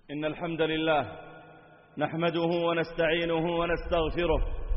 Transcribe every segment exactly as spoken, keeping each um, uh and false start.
إن الحمد لله نحمده ونستعينه ونستغفره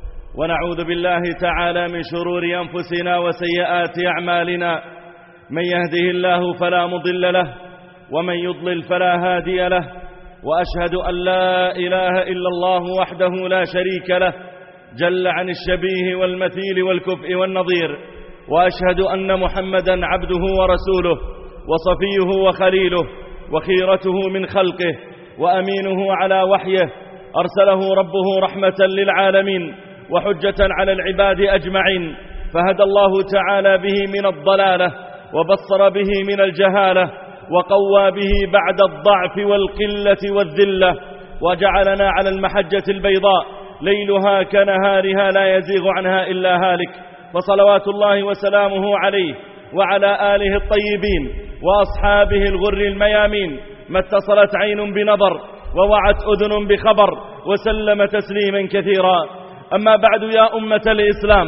ونعوذ بالله تعالى من شرور أنفسنا وسيئات أعمالنا. من يهده الله فلا مضل له ومن يضلل فلا هادي له، وأشهد أن لا إله إلا الله وحده لا شريك له جل عن الشبيه والمثيل والكفء والنظير، وأشهد أن محمدا عبده ورسوله وصفيه وخليله وخيرته من خلقه وأمينه على وحيه، أرسله ربه رحمة للعالمين وحجة على العباد أجمعين، فهدى الله تعالى به من الضلالة وبصر به من الجهالة وقوى به بعد الضعف والقلة والذلة، وجعلنا على المحجة البيضاء ليلها كنهارها لا يزيغ عنها إلا هالك، فصلوات الله وسلامه عليه وعلى آله الطيبين وأصحابه الغر الميامين، ما اتصلت عين بنظر ووعت أذن بخبر، وسلم تسليما كثيرا. أما بعد، يا أمة الإسلام،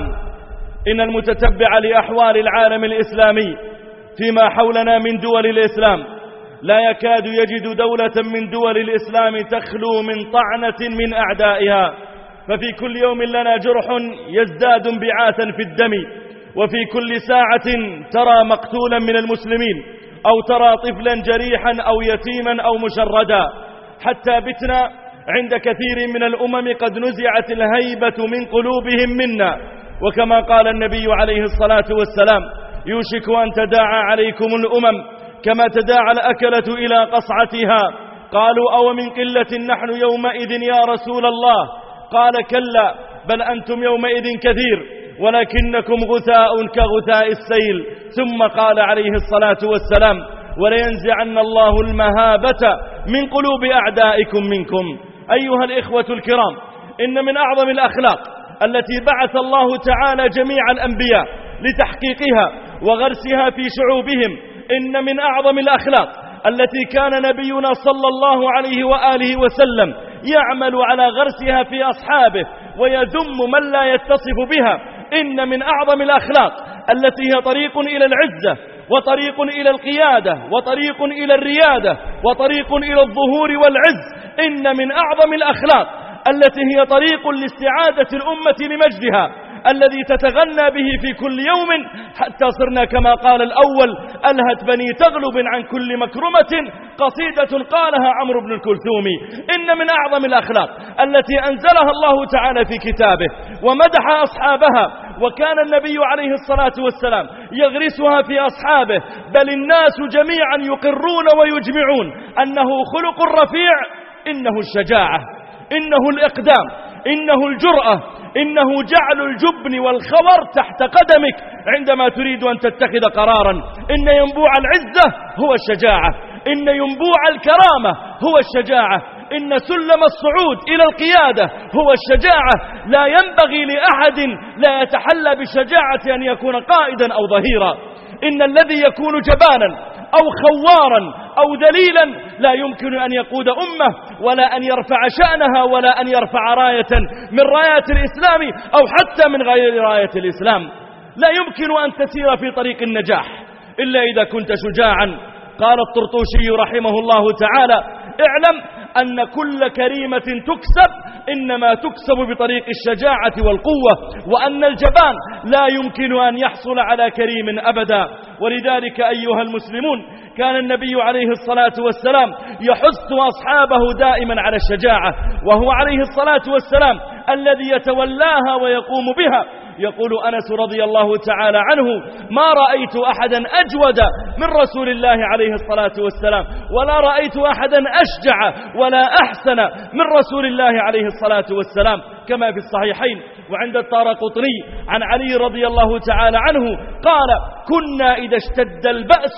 إن المتتبع لأحوال العالم الإسلامي فيما حولنا من دول الإسلام لا يكاد يجد دولة من دول الإسلام تخلو من طعنة من أعدائها، ففي كل يوم لنا جرح يزداد انبعاثا في الدم، وفي كل ساعة ترى مقتولا من المسلمين أو ترى طفلا جريحا أو يتيما أو مشردا، حتى بتنا عند كثير من الأمم قد نزعت الهيبة من قلوبهم منا، وكما قال النبي عليه الصلاة والسلام: يوشك أن تداعى عليكم الأمم كما تداعى الأكلة إلى قصعتها. قالوا: أو من قلة نحن يومئذ يا رسول الله؟ قال: كلا، بل أنتم يومئذ كثير ولكنكم غثاء كغثاء السيل. ثم قال عليه الصلاة والسلام: ولينزعن الله المهابة من قلوب أعدائكم منكم. أيها الإخوة الكرام، إن من أعظم الأخلاق التي بعث الله تعالى جميع الأنبياء لتحقيقها وغرسها في شعوبهم، إن من أعظم الأخلاق التي كان نبينا صلى الله عليه وآله وسلم يعمل على غرسها في أصحابه ويذم من لا يتصف بها، إن من أعظم الأخلاق التي هي طريق إلى العزة وطريق إلى القيادة وطريق إلى الريادة وطريق إلى الظهور والعز، إن من أعظم الأخلاق التي هي طريق لاستعادة الأمة لمجدها الذي تتغنى به في كل يوم، حتى صرنا كما قال الأول: ألهت بني تغلب عن كل مكرمة قصيدة قالها عمرو بن الكلثوم. إن من أعظم الأخلاق التي أنزلها الله تعالى في كتابه ومدح أصحابها، وكان النبي عليه الصلاة والسلام يغرسها في أصحابه، بل الناس جميعا يقرون ويجمعون أنه خلق رفيع، إنه الشجاعة، إنه الإقدام، إنه الجرأة، إنه جعل الجبن والخور تحت قدمك عندما تريد أن تتخذ قرارا. إن ينبوع العزة هو الشجاعة، إن ينبوع الكرامة هو الشجاعة، إن سلم الصعود إلى القيادة هو الشجاعة. لا ينبغي لأحد لا يتحلى بالشجاعة أن يكون قائدا أو ظهيرا. إن الذي يكون جبانا أو خوارا أو ذليلا لا يمكن أن يقود أمة ولا أن يرفع شأنها ولا أن يرفع راية من رايات الإسلام أو حتى من غير راية الإسلام. لا يمكن أن تسير في طريق النجاح إلا إذا كنت شجاعا. قال الطرطوشي رحمه الله تعالى: اعلم أن كل كريمة تكسب إنما تكسب بطريق الشجاعة والقوة، وأن الجبان لا يمكن أن يحصل على كريم أبدا. ولذلك أيها المسلمون، كان النبي عليه الصلاة والسلام يحث أصحابه دائما على الشجاعة، وهو عليه الصلاة والسلام الذي يتولاها ويقوم بها. يقول أنس رضي الله تعالى عنه: ما رأيت أحدا أجود من رسول الله عليه الصلاة والسلام، ولا رأيت أحدا أشجع ولا أحسن من رسول الله عليه الصلاة والسلام، كما في الصحيحين وعند الطارقطني عن علي رضي الله تعالى عنه قال: كنا إذا اشتد البأس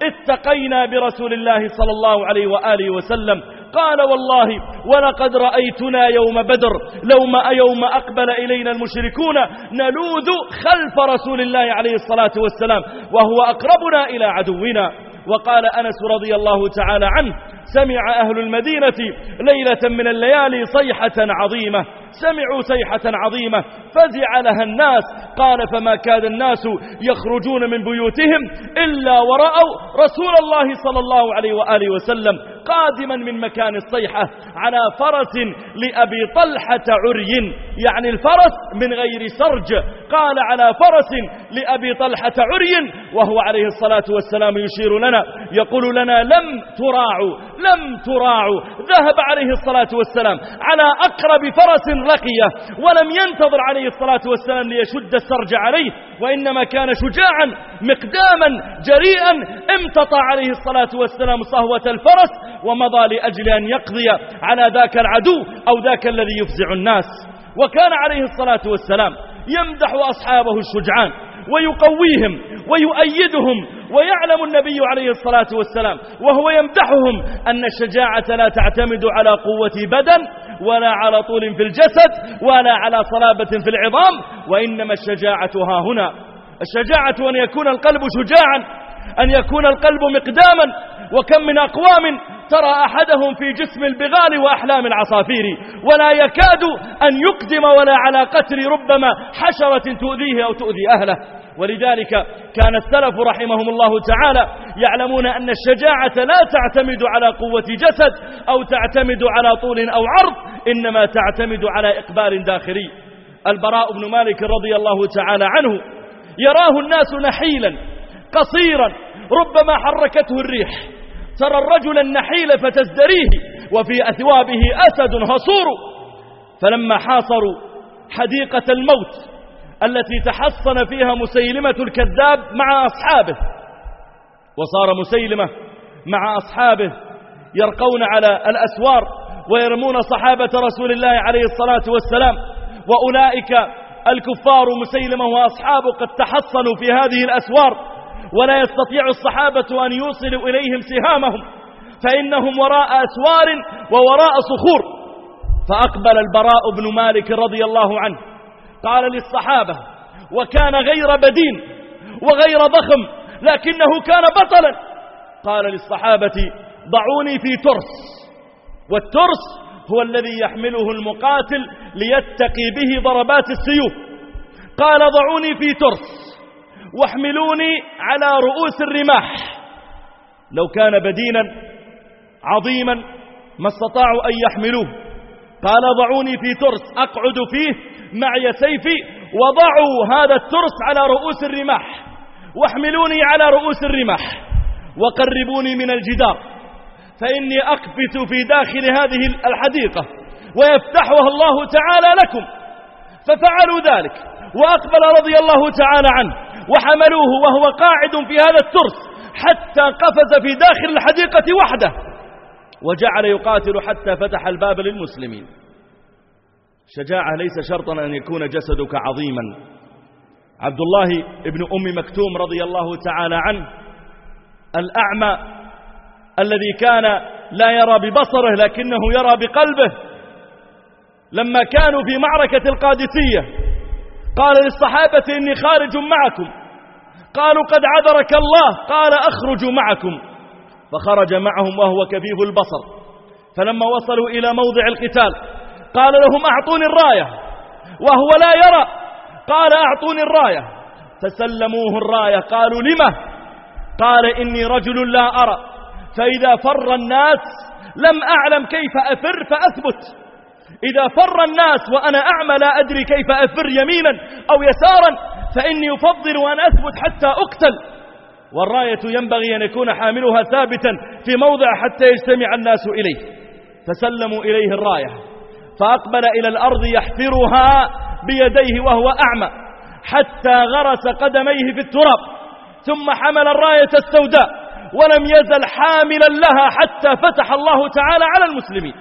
اتقينا برسول الله صلى الله عليه وآله وسلم. قال: والله ولقد رأيتنا يوم بدر لوم يوم أقبل إلينا المشركون نلوذ خلف رسول الله عليه الصلاة والسلام وهو أقربنا إلى عدونا. وقال أنس رضي الله تعالى عنه: سمع أهل المدينة ليلة من الليالي صيحة عظيمة، سمعوا صيحة عظيمة فزع لها الناس. قال: فما كاد الناس يخرجون من بيوتهم إلا ورأوا رسول الله صلى الله عليه وآله وسلم قادما من مكان الصيحة على فرس لأبي طلحة عري، يعني الفرس من غير سرج، قال على فرس لأبي طلحة عري، وهو عليه الصلاة والسلام يشير لنا يقول لنا لم تراعوا لم تراعوا. ذهب عليه الصلاة والسلام على أقرب فرس لقيه، ولم ينتظر عليه الصلاة والسلام ليشد السرج عليه، وإنما كان شجاعا مقداما جريئا، امتطى عليه الصلاة والسلام صهوة الفرس ومضى لأجل أن يقضي على ذاك العدو أو ذاك الذي يفزع الناس. وكان عليه الصلاة والسلام يمدح أصحابه الشجعان ويقويهم ويؤيدهم، ويعلم النبي عليه الصلاة والسلام وهو يمدحهم أن الشجاعة لا تعتمد على قوة بدن ولا على طول في الجسد ولا على صلابة في العظام، وإنما الشجاعة ها هنا. الشجاعة أن يكون القلب شجاعا، أن يكون القلب مقداما. وكم من أقوام ترى أحدهم في جسم البغال وأحلام العصافير ولا يكاد أن يقدم ولا على قتل ربما حشرة تؤذيه أو تؤذي أهله. ولذلك كان السلف رحمهم الله تعالى يعلمون أن الشجاعة لا تعتمد على قوة جسد أو تعتمد على طول أو عرض، إنما تعتمد على إقبال داخلي. البراء بن مالك رضي الله تعالى عنه يراه الناس نحيلا قصيرا ربما حركته الريح، ترى الرجل النحيل فتزدريه وفي أثوابه أسد هصور. فلما حاصروا حديقة الموت التي تحصن فيها مسيلمة الكذاب مع أصحابه، وصار مسيلمة مع أصحابه يرقون على الأسوار ويرمون صحابة رسول الله عليه الصلاة والسلام، وأولئك الكفار مسيلمة وأصحابه قد تحصنوا في هذه الأسوار، ولا يستطيع الصحابة أن يوصلوا إليهم سهامهم، فإنهم وراء أسوار ووراء صخور. فأقبل البراء بن مالك رضي الله عنه قال للصحابة، وكان غير بدين وغير ضخم لكنه كان بطلا، قال للصحابة ضعوني في ترس، والترس هو الذي يحمله المقاتل ليتقي به ضربات السيوف. قال ضعوني في ترس واحملوني على رؤوس الرماح. لو كان بدينا عظيما ما استطاعوا أن يحملوه. قال ضعوني في ترس أقعد فيه معي سيفي، وضعوا هذا الترس على رؤوس الرماح واحملوني على رؤوس الرماح وقربوني من الجدار، فإني أقفت في داخل هذه الحديقة ويفتحها الله تعالى لكم. ففعلوا ذلك، وأقبل رضي الله تعالى عنه وحملوه وهو قاعد في هذا الترس حتى قفز في داخل الحديقة وحده، وجعل يقاتل حتى فتح الباب للمسلمين. شجاعة ليس شرطا أن يكون جسدك عظيما. عبد الله ابن أم مكتوم رضي الله تعالى عنه الأعمى الذي كان لا يرى ببصره لكنه يرى بقلبه، لما كانوا في معركة القادسية قال للصحابة إني خارج معكم، قالوا قد عذرك الله، قال أخرج معكم، فخرج معهم وهو كفيف البصر. فلما وصلوا إلى موضع القتال قال لهم أعطوني الراية، وهو لا يرى، قال أعطوني الراية، فسلموه الراية. قالوا لما؟ قال إني رجل لا أرى، فإذا فر الناس لم أعلم كيف أفر فأثبت، إذا فر الناس وأنا أعمى لا أدري كيف أفر يمينا أو يسارا، فإني أفضل أن أثبت حتى أقتل، والراية ينبغي أن يكون حاملها ثابتا في موضع حتى يجتمع الناس إليه. فسلموا إليه الراية، فأقبل إلى الأرض يحفرها بيديه وهو أعمى حتى غرس قدميه في التراب، ثم حمل الراية السوداء ولم يزل حاملا لها حتى فتح الله تعالى على المسلمين.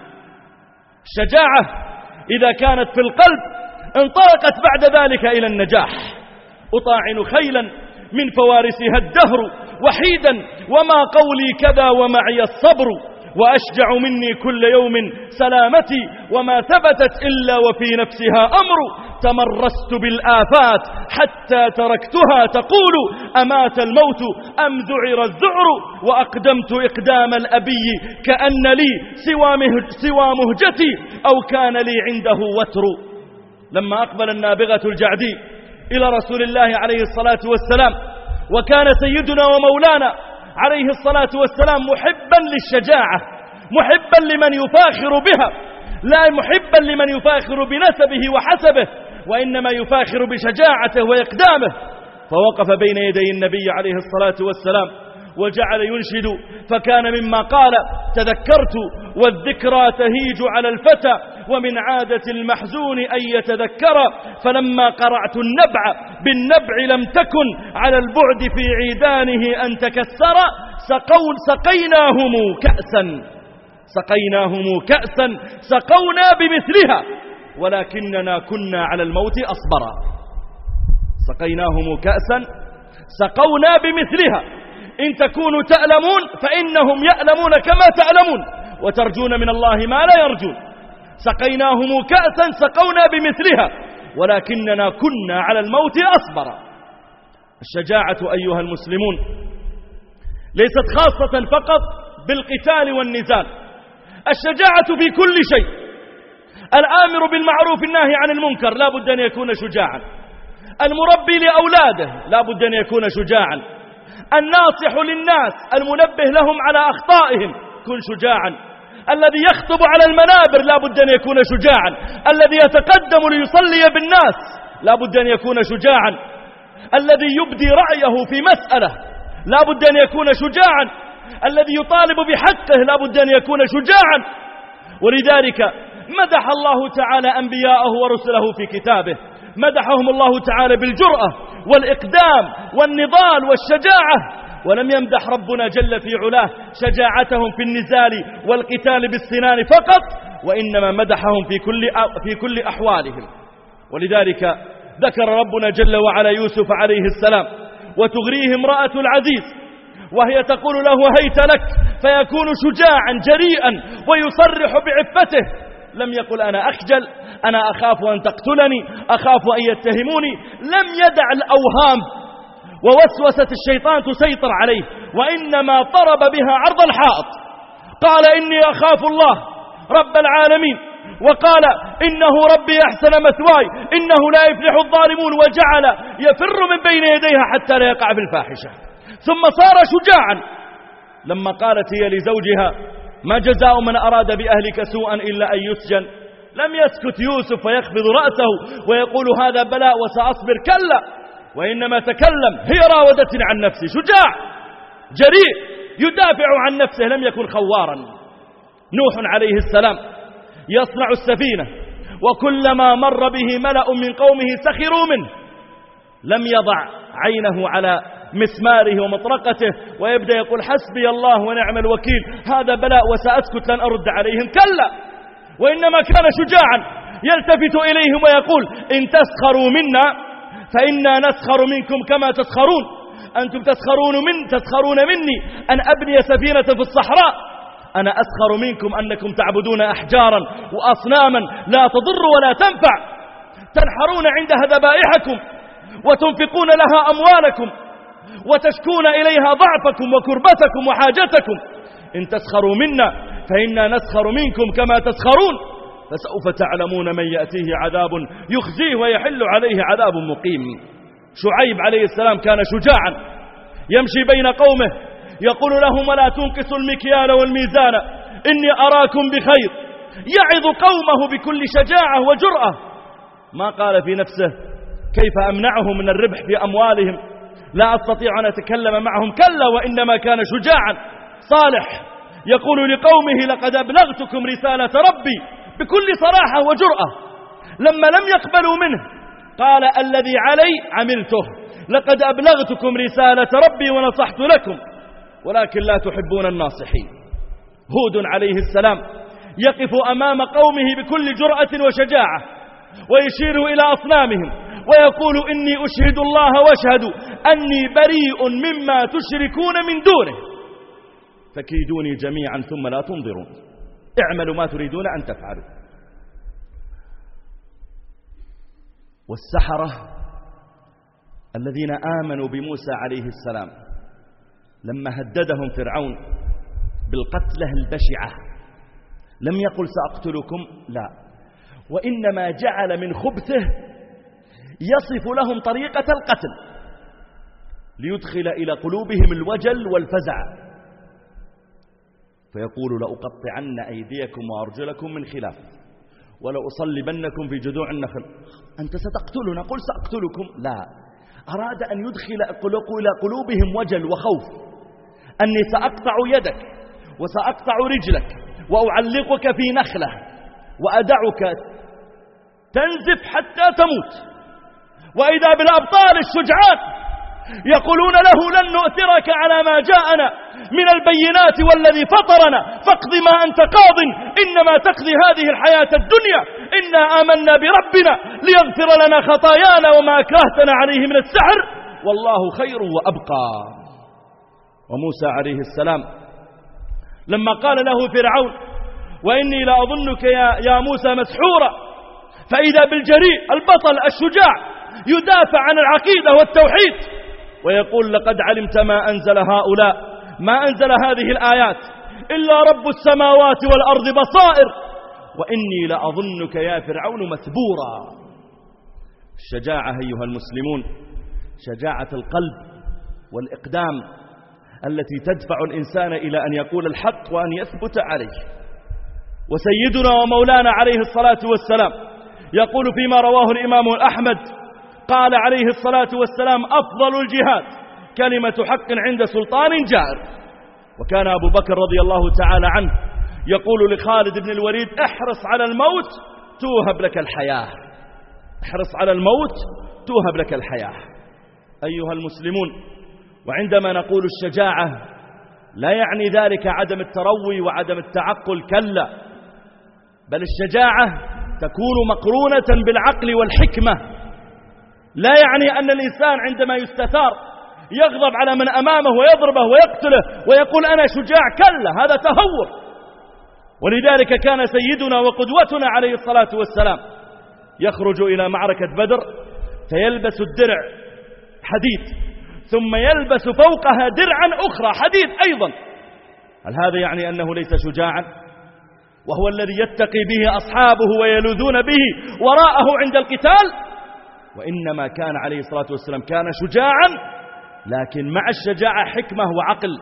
الشجاعة إذا كانت في القلب انطلقت بعد ذلك إلى النجاح. أطاعن خيلا من فوارسها الدهر وحيدا، وما قولي كذا ومعي الصبر، وأشجع مني كل يوم سلامتي، وما ثبتت إلا وفي نفسها أمر، تمرست بالآفات حتى تركتها تقول أمات الموت أم ذعر الذعر، وأقدمت إقدام الأبي كأن لي سوى, مهج سوى مهجتي أو كان لي عنده وتر. لما أقبل النابغة الجعدي إلى رسول الله عليه الصلاة والسلام، وكان سيدنا ومولانا عليه الصلاة والسلام محبا للشجاعة محبا لمن يفاخر بها، لا محبا لمن يفاخر بنسبه وحسبه، وإنما يفاخر بشجاعته وإقدامه. فوقف بين يدي النبي عليه الصلاة والسلام وجعل ينشد، فكان مما قال: تذكرت والذكرى تهيج على الفتى، ومن عادة المحزون أن يتذكر، فلما قرعت النبع بالنبع لم تكن على البعد في عيدانه أن تكسر، سقون سقيناهم كأسا سقيناهم كأسا سقونا بمثلها، ولكننا كنا على الموت أصبرا. سقيناهم كأسا سقونا بمثلها، إن تكونوا تألمون فإنهم يألمون كما تألمون، وترجون من الله ما لا يرجون. سقيناهم كأسا سقونا بمثلها، ولكننا كنا على الموت أصبرا. الشجاعة أيها المسلمون ليست خاصة فقط بالقتال والنزال، الشجاعة في كل شيء. الآمر بالمعروف الناهي عن المنكر لا بد أن يكون شجاعا، المربي لأولاده لا بد أن يكون شجاعا، الناصح للناس المنبه لهم على أخطائهم كن شجاعا، الذي يخطب على المنابر لا بد أن يكون شجاعا، الذي يتقدم ليصلي بالناس لا بد أن يكون شجاعا، الذي يبدي رأيه في مسألة لا بد أن يكون شجاعا، الذي يطالب بحقه لا بد أن يكون شجاعا. ولذلك مدح الله تعالى أنبياءه ورسله في كتابه، مدحهم الله تعالى بالجرأة والإقدام والنضال والشجاعة، ولم يمدح ربنا جل في علاه شجاعتهم في النزال والقتال بالسنان فقط، وإنما مدحهم في كل في كل أحوالهم. ولذلك ذكر ربنا جل وعلا يوسف عليه السلام، وتغريه امرأة العزيز وهي تقول له هيت لك، فيكون شجاعا جريئا ويصرح بعفته، لم يقل أنا أخجل، أنا أخاف أن تقتلني، أخاف أن يتهموني، لم يدع الأوهام ووسوسة الشيطان تسيطر عليه، وإنما ضرب بها عرض الحائط. قال إني أخاف الله رب العالمين، وقال إنه ربي أحسن مثواي إنه لا يفلح الظالمون، وجعل يفر من بين يديها حتى لا يقع في الفاحشة. ثم صار شجاعا لما قالت هي لزوجها ما جزاء من أراد بأهلك سوءا إلا أن يسجن، لم يسكت يوسف ويخفض رأسه ويقول هذا بلاء وسأصبر، كلا، وإنما تكلم، هي راودتني عن نفسي، شجاع جريء يدافع عن نفسه، لم يكن خوارا. نوح عليه السلام يصنع السفينة، وكلما مر به ملأ من قومه سخروا منه، لم يضع عينه على مسماره ومطرقته ويبدأ يقول حسبي الله ونعم الوكيل، هذا بلاء وسأسكت لن أرد عليهم، كلا، وإنما كان شجاعا يلتفت إليهم ويقول إن تسخروا منا فإنا نسخر منكم كما تسخرون، أنتم تسخرون من تسخرون مني أن أبني سفينة في الصحراء، أنا أسخر منكم أنكم تعبدون أحجارا وأصناما لا تضر ولا تنفع، تنحرون عندها ذبائحكم وتنفقون لها أموالكم وتشكون إليها ضعفكم وكربتكم وحاجتكم، إن تسخروا منا فإنا نسخر منكم كما تسخرون، فسوف تعلمون من يأتيه عذاب يخزيه ويحل عليه عذاب مقيم. شعيب عليه السلام كان شجاعا يمشي بين قومه يقول لهم ولا تنقصوا المكيال والميزان إني أراكم بخير، يعظ قومه بكل شجاعة وجرأة، ما قال في نفسه كيف أمنعهم من الربح في أموالهم، لا أستطيع أن أتكلم معهم، كلا، وإنما كان شجاعا. صالح يقول لقومه لقد أبلغتكم رسالة ربي بكل صراحة وجرأة، لما لم يقبلوا منه قال الذي علي عملته، لقد أبلغتكم رسالة ربي ونصحت لكم ولكن لا تحبون الناصحين. هود عليه السلام يقف أمام قومه بكل جرأة وشجاعة ويشير إلى أصنامهم ويقول إني أشهد الله واشهدوا أني بريء مما تشركون من دونه فكيدوني جميعا ثم لا تنظرون، اعملوا ما تريدون أن تفعلوا. والسحرة الذين آمنوا بموسى عليه السلام لما هددهم فرعون بالقتلة البشعة لم يقل سأقتلكم، لا، وإنما جعل من خبثه يصف لهم طريقة القتل ليدخل إلى قلوبهم الوجل والفزع. فيقول لأقطعن أيديكم وأرجلكم من خلاف ولأصلبنكم في جذوع النخل. أنت ستقتلنا؟ قل سأقتلكم. لا، أراد أن يدخل إلى قلوبهم وجل وخوف، أني سأقطع يدك وسأقطع رجلك وأعلقك في نخلة وأدعك تنزف حتى تموت. وإذا بالأبطال الشجعان يقولون له لن نؤثرك على ما جاءنا من البينات والذي فطرنا فاقض ما أنت قاض إنما تقضي هذه الحياة الدنيا إنا آمنا بربنا ليغفر لنا خطايانا وما أكرهتنا عليه من السحر والله خير وأبقى. وموسى عليه السلام لما قال له فرعون وإني لأظنك يا, يا موسى مسحورا، فإذا بالجريء البطل الشجاع يدافع عن العقيدة والتوحيد ويقول لقد علمت ما أنزل هؤلاء ما أنزل هذه الآيات إلا رب السماوات والأرض بصائر وإني لأظنك يا فرعون مثبورا. الشجاعة أيها المسلمون شجاعة القلب والإقدام التي تدفع الإنسان إلى أن يقول الحق وأن يثبت عليه. وسيدنا ومولانا عليه الصلاة والسلام يقول فيما رواه الإمام أحمد قال عليه الصلاة والسلام أفضل الجهاد كلمة حق عند سلطان جائر. وكان أبو بكر رضي الله تعالى عنه يقول لخالد بن الوليد احرص على الموت توهب لك الحياة، احرص على الموت توهب لك الحياة. أيها المسلمون، وعندما نقول الشجاعة لا يعني ذلك عدم التروي وعدم التعقل، كلا، بل الشجاعة تكون مقرونة بالعقل والحكمة. لا يعني أن الإنسان عندما يستثار يغضب على من أمامه ويضربه ويقتله ويقول أنا شجاع، كلا، هذا تهور. ولذلك كان سيدنا وقدوتنا عليه الصلاة والسلام يخرج إلى معركة بدر فيلبس الدرع حديد ثم يلبس فوقها درعا أخرى حديد أيضا. هل هذا يعني أنه ليس شجاعا؟ وهو الذي يتقي به أصحابه ويلوذون به وراءه عند القتال. وإنما كان عليه الصلاة والسلام كان شجاعا، لكن مع الشجاعة حكمة وعقل.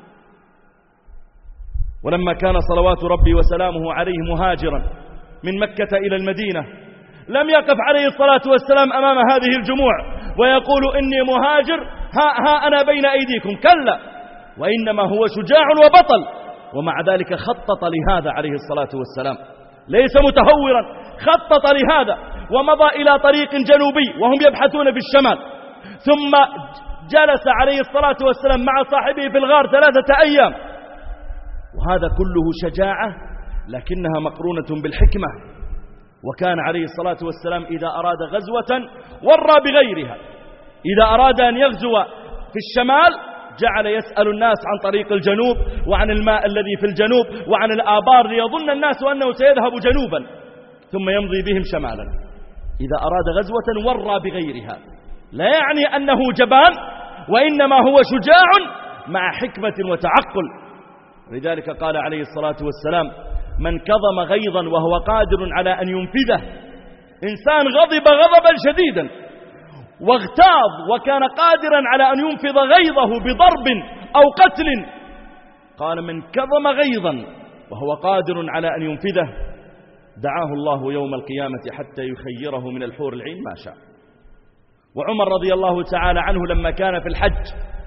ولما كان صلوات ربي وسلامه عليه مهاجرا من مكة إلى المدينة لم يقف عليه الصلاة والسلام أمام هذه الجموع ويقول إني مهاجر ها, ها أنا بين أيديكم، كلا، وإنما هو شجاع وبطل. ومع ذلك خطط لهذا عليه الصلاة والسلام، ليس متهورا، خطط لهذا ومضى إلى طريق جنوبي وهم يبحثون في الشمال، ثم جلس عليه الصلاة والسلام مع صاحبه في الغار ثلاثة أيام. وهذا كله شجاعة لكنها مقرونة بالحكمة. وكان عليه الصلاة والسلام إذا أراد غزوة ورى بغيرها. إذا أراد أن يغزو في الشمال جعل يسأل الناس عن طريق الجنوب وعن الماء الذي في الجنوب وعن الآبار ليظن الناس أنه سيذهب جنوبا ثم يمضي بهم شمالا. إذا أراد غزوة ورى بغيرها، لا يعني أنه جبان، وإنما هو شجاع مع حكمة وتعقل. لذلك قال عليه الصلاة والسلام من كظم غيظا وهو قادر على أن ينفذه، إنسان غضب غضبا شديدا واغتاظ وكان قادرا على أن ينفذ غيظه بضرب أو قتل، قال من كظم غيظا وهو قادر على أن ينفذه دعاه الله يوم القيامة حتى يخيره من الحور العين ما شاء. وعمر رضي الله تعالى عنه لما كان في الحج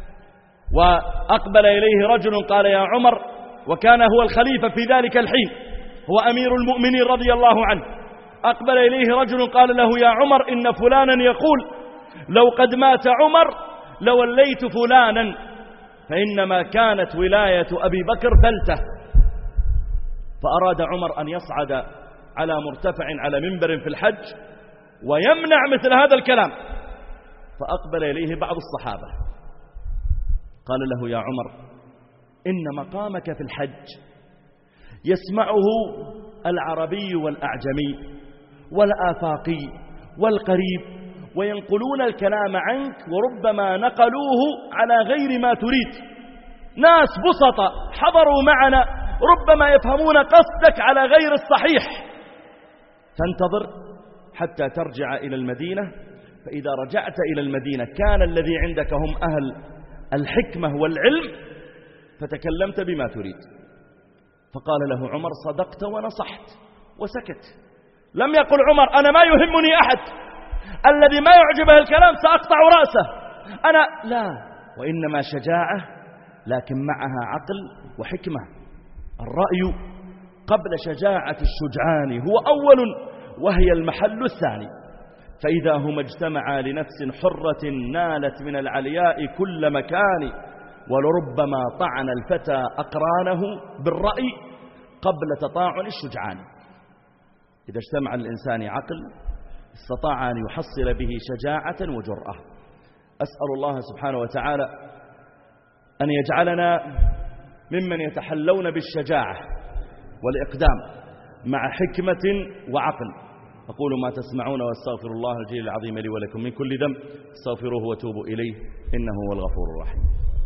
وأقبل إليه رجل قال يا عمر، وكان هو الخليفة في ذلك الحين، هو أمير المؤمنين رضي الله عنه، أقبل إليه رجل قال له يا عمر إن فلانا يقول لو قد مات عمر لوليت فلانا، فإنما كانت ولاية أبي بكر فلته. فأراد عمر أن يصعد على مرتفع على منبر في الحج ويمنع مثل هذا الكلام، فأقبل إليه بعض الصحابة قال له يا عمر إن مقامك في الحج يسمعه العربي والأعجمي والآفاقي والقريب وينقلون الكلام عنك وربما نقلوه على غير ما تريد، ناس بسطة حضروا معنا ربما يفهمون قصدك على غير الصحيح، فانتظر حتى ترجع إلى المدينة، فإذا رجعت إلى المدينة كان الذي عندك هم أهل الحكمة والعلم فتكلمت بما تريد. فقال له عمر صدقت ونصحت وسكت. لم يقل عمر أنا ما يهمني أحد، الذي ما يعجبه الكلام سأقطع رأسه أنا، لا، وإنما شجاعة لكن معها عقل وحكمة. الرأي قبل شجاعة الشجعان هو أول وهي المحل الثاني. فإذا هما اجتمعا لنفس حرة نالت من العلياء كل مكان، ولربما طعن الفتى أقرانه بالرأي قبل تطاعن الشجعان. إذا اجتمع الإنسان عقل استطاع أن يحصل به شجاعة وجرأة. أسأل الله سبحانه وتعالى أن يجعلنا ممن يتحلون بالشجاعة والإقدام مع حكمة وعقل. أقول ما تسمعون واستغفر الله الجليل العظيم لي ولكم من كل ذنب، استغفروه وتوبوا إليه إنه هو الغفور الرحيم.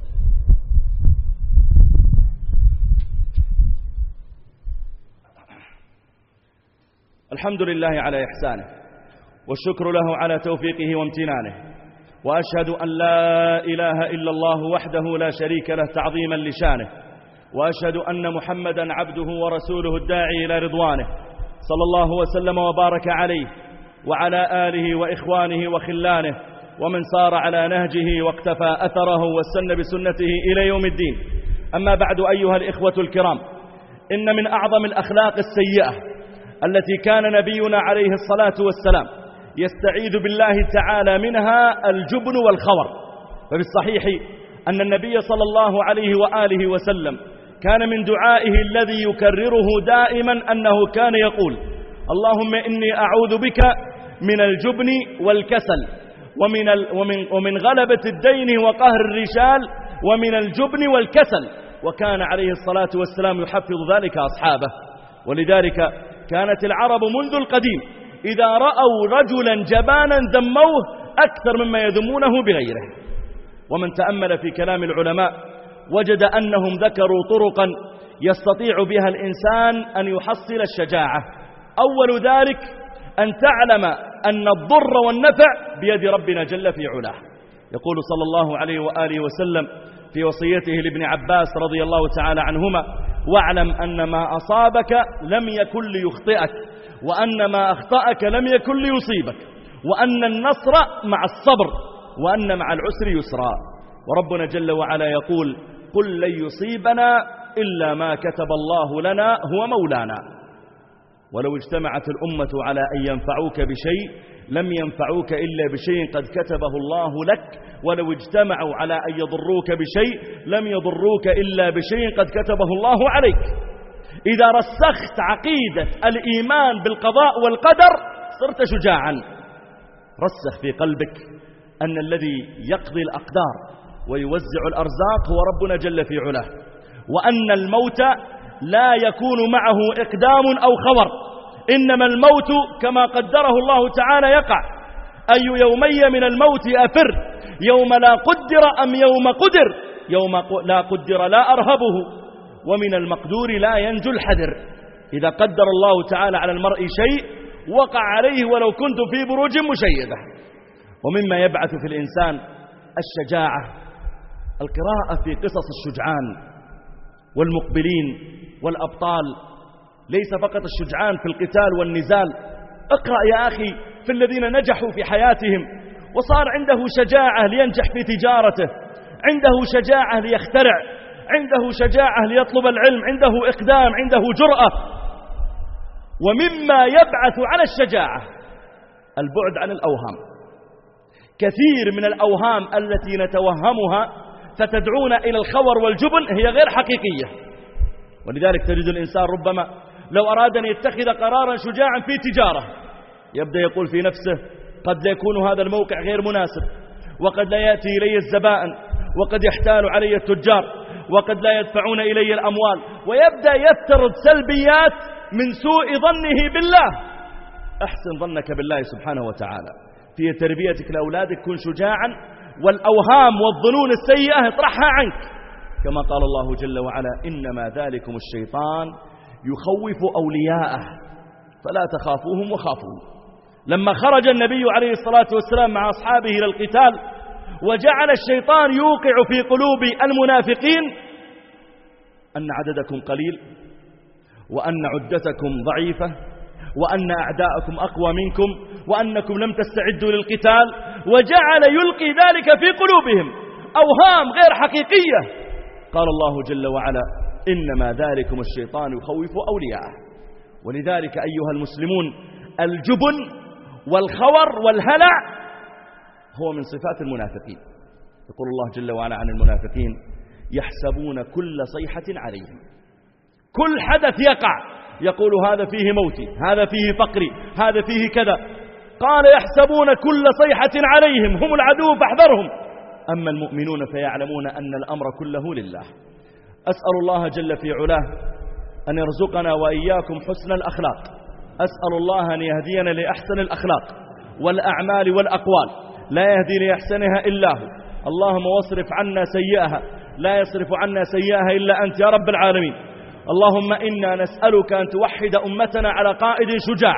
الحمد لله على إحسانه، والشكر له على توفيقه وامتنانه، وأشهد أن لا إله إلا الله وحده لا شريك له تعظيما لشانه، وأشهد أن محمدا عبده ورسوله الداعي إلى رضوانه، صلى الله وسلم وبارك عليه وعلى آله وإخوانه وخلانه ومن سار على نهجه واقتفى أثره واستنى بسنته إلى يوم الدين. أما بعد أيها الإخوة الكرام، إن من أعظم الأخلاق السيئة التي كان نبينا عليه الصلاة والسلام يستعيذ بالله تعالى منها الجبن والخور. فبالصحيح أن النبي صلى الله عليه وآله وسلم كان من دعائه الذي يكرره دائما أنه كان يقول اللهم إني أعوذ بك من الجبن والكسل ومن, ومن, ومن غلبة الدين وقهر الرجال ومن الجبن والكسل. وكان عليه الصلاة والسلام يحفظ ذلك أصحابه. ولذلك كانت العرب منذ القديم إذا رأوا رجلا جبانا ذموه أكثر مما يذمونه بغيره. ومن تأمل في كلام العلماء وجد أنهم ذكروا طرقا يستطيع بها الإنسان أن يحصل الشجاعة. أول ذلك أن تعلم أن الضر والنفع بيد ربنا جل في علاه. يقول صلى الله عليه وآله وسلم في وصيته لابن عباس رضي الله تعالى عنهما واعلم أن ما أصابك لم يكن ليخطئك وأن ما أخطأك لم يكن ليصيبك وأن النصر مع الصبر وأن مع العسر يسرا. وربنا جل وعلا يقول قل لن يصيبنا إلا ما كتب الله لنا هو مولانا. ولو اجتمعت الأمة على أن ينفعوك بشيء لم ينفعوك إلا بشيء قد كتبه الله لك، ولو اجتمعوا على أن يضروك بشيء لم يضروك إلا بشيء قد كتبه الله عليك. إذا رسخت عقيدة الإيمان بالقضاء والقدر صرت شجاعا. رسخ في قلبك أن الذي يقضي الأقدار ويوزع الأرزاق هو ربنا جل في علاه، وأن الموت لا يكون معه إقدام أو خور، إنما الموت كما قدره الله تعالى يقع. أي يومي من الموت أفر، يوم لا قدر أم يوم قدر، يوم لا قدر لا أرهبه، ومن المقدور لا ينجو الحذر. إذا قدر الله تعالى على المرء شيء وقع عليه ولو كنت في بروج مشيدة. ومما يبعث في الإنسان الشجاعة القراءة في قصص الشجعان والمقبلين والأبطال، ليس فقط الشجعان في القتال والنزال. اقرأ يا أخي في الذين نجحوا في حياتهم وصار عنده شجاعة لينجح في تجارته، عنده شجاعة ليخترع، عنده شجاعة ليطلب العلم، عنده إقدام، عنده جرأة. ومما يبعث على الشجاعة البعد عن الأوهام. كثير من الأوهام التي نتوهمها فتدعونا إلى الخور والجبن هي غير حقيقية. ولذلك تجد الإنسان ربما لو أراد أن يتخذ قرارا شجاعا في تجارة يبدأ يقول في نفسه قد لا يكون هذا الموقع غير مناسب، وقد لا يأتي إلي الزبائن، وقد يحتال علي التجار، وقد لا يدفعون إلي الأموال، ويبدأ يفترض سلبيات من سوء ظنه بالله. أحسن ظنك بالله سبحانه وتعالى في تربيتك لأولادك، كن شجاعا، والأوهام والظنون السيئة اطرحها عنك، كما قال الله جل وعلا إنما ذلكم الشيطان يخوف أولياءه فلا تخافوهم وخافون. لما خرج النبي عليه الصلاة والسلام مع أصحابه إلى القتال وجعل الشيطان يوقع في قلوب المنافقين أن عددكم قليل وأن عدتكم ضعيفة وأن أعداءكم أقوى منكم وأنكم لم تستعدوا للقتال، وجعل يلقي ذلك في قلوبهم أوهام غير حقيقية. قال الله جل وعلا: إنما ذلكم الشيطان يخوف أولياءه. ولذلك أيها المسلمون، الجبن والخور والهلع هو من صفات المنافقين. يقول الله جل وعلا عن المنافقين: يحسبون كل صيحة عليهم، كل حدث يقع يقول هذا فيه موتي، هذا فيه فقري، هذا فيه كذا. قال: يحسبون كل صيحة عليهم، هم العدو فاحذرهم. أما المؤمنون فيعلمون أن الأمر كله لله. أسأل الله جل في علاه أن يرزقنا وإياكم حسن الأخلاق. أسأل الله أن يهدينا لأحسن الأخلاق والأعمال والأقوال، لا يهدي لأحسنها إلا هو. اللهم واصرف عنا سيئها، لا يصرف عنا سيئها إلا أنت يا رب العالمين. اللهم إنا نسألك أن توحد أمتنا على قائد شجاع.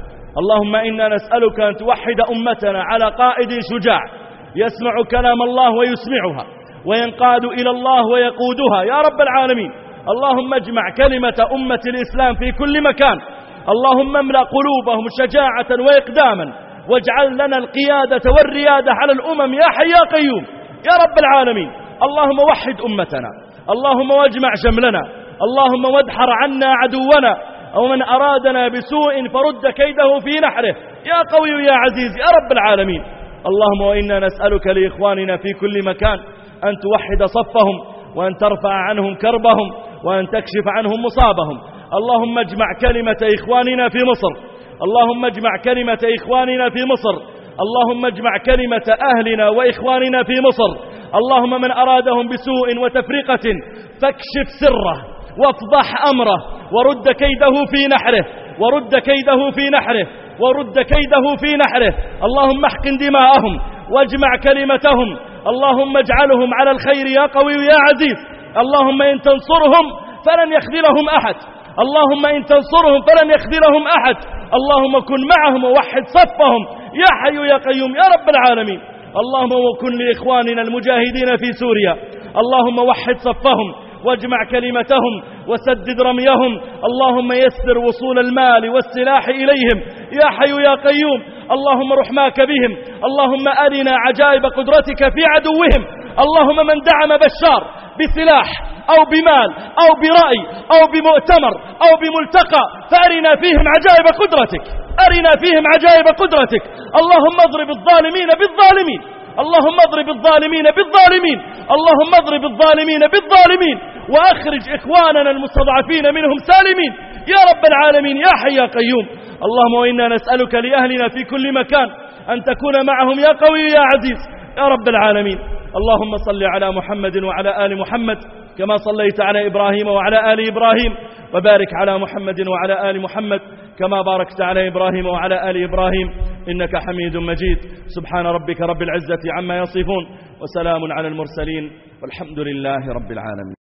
اللهم إنا نسألك أن توحد أمتنا على قائد شجاع يسمع كلام الله ويسمعها، وينقاد إلى الله ويقودها يا رب العالمين. اللهم اجمع كلمة أمة الإسلام في كل مكان. اللهم املأ قلوبهم شجاعة وإقداما، واجعل لنا القيادة والريادة على الأمم يا حي يا قيوم يا رب العالمين. اللهم وحد أمتنا، اللهم واجمع شملنا، اللهم وادحر عنا عدونا، ومن أرادنا بسوء فرد كيده في نحره يا قوي يا عزيز يا رب العالمين. اللهم وإنا نسألك لإخواننا في كل مكان أن توحد صفهم، وأن ترفع عنهم كربهم، وأن تكشف عنهم مصابهم. اللهم اجمع كلمة إخواننا في مصر، اللهم اجمع كلمة إخواننا في مصر، اللهم اجمع كلمة أهلنا وإخواننا في مصر. اللهم من أرادهم بسوء وتفرقة فاكشف سره وافضح أمره، ورد كيده في نحره، ورد كيده في نحره، ورد كيده في نحره. اللهم احقن دماءهم واجمع كلمتهم. اللهم اجعلهم على الخير يا قوي يا عزيز. اللهم إن تنصرهم فلن يخذلهم أحد، اللهم إن تنصرهم فلن يخذلهم أحد. اللهم كن معهم ووحد صفهم يا حي يا قيوم يا رب العالمين. اللهم وكن لإخواننا المجاهدين في سوريا، اللهم وحد صفهم واجمع كلمتهم وسدد رميهم. اللهم يسر وصول المال والسلاح إليهم يا حي يا قيوم. اللهم رحماك بهم. اللهم أرنا عجائب قدرتك في عدوهم. اللهم من دعم بشار بسلاح أو بمال أو برأي أو بمؤتمر أو بملتقى فأرنا فيهم عجائب قدرتك، أرنا فيهم عجائب قدرتك. اللهم اضرب الظالمين بالظالمين، اللهم اضرب الظالمين بالظالمين، اللهم اضرب الظالمين بالظالمين، وأخرج إخواننا المستضعفين منهم سالمين يا رب العالمين يا حي يا قيوم. اللهم وإنا نسألك لأهلنا في كل مكان أن تكون معهم يا قوي يا عزيز يا رب العالمين. اللهم صل على محمد وعلى آل محمد كما صليت على إبراهيم وعلى آل إبراهيم، وبارك على محمد وعلى آل محمد كما باركت على إبراهيم وعلى آل إبراهيم إنك حميد مجيد. سبحان ربك رب العزة عما يصفون، وسلام على المرسلين، والحمد لله رب العالمين.